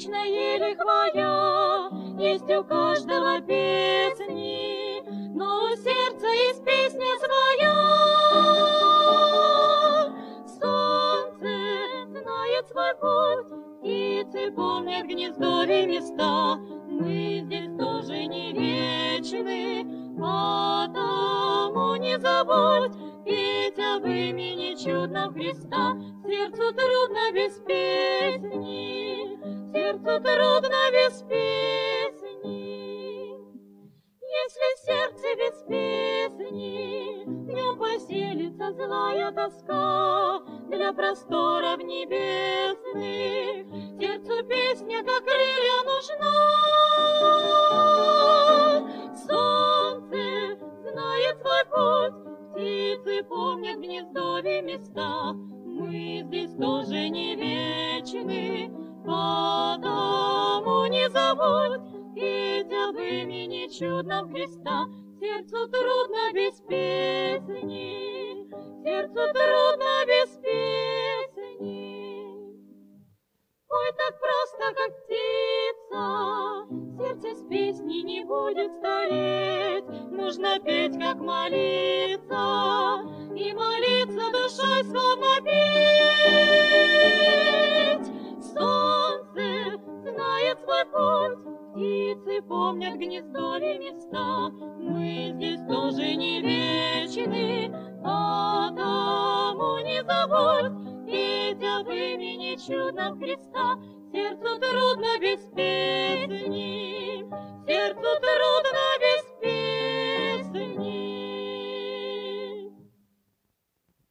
вечная лихвая, есть у каждого песни, но у сердца есть песня своя. Солнце знает свой путь, птицы помнят гнездовье места. Мы здесь тоже не вечны, потому не забудь петь об имени чудном Христа. Сердцу трудно без песни, сердцу трудно без песни. Если сердце без песни, в нем поселится злая тоска. Для просторов небесных сердцу песня, как крылья, нужна. Солнце знает свой путь, птицы помнят гнездовье места. Мы здесь тоже не вечны, потому не забудь петь об имени чудном Христа. Сердцу трудно без песни, сердцу трудно без песни. Ой, так просто, как птица, сердце с песней не будет стареть. Нужно петь, как молиться, и молиться душой, словно петь. Солнце знает свой путь, птицы помнят гнездовье места. Мы здесь тоже не вечны, потому не забудь петь об имени чудном Христа. Сердцу трудно без песни, сердцу трудно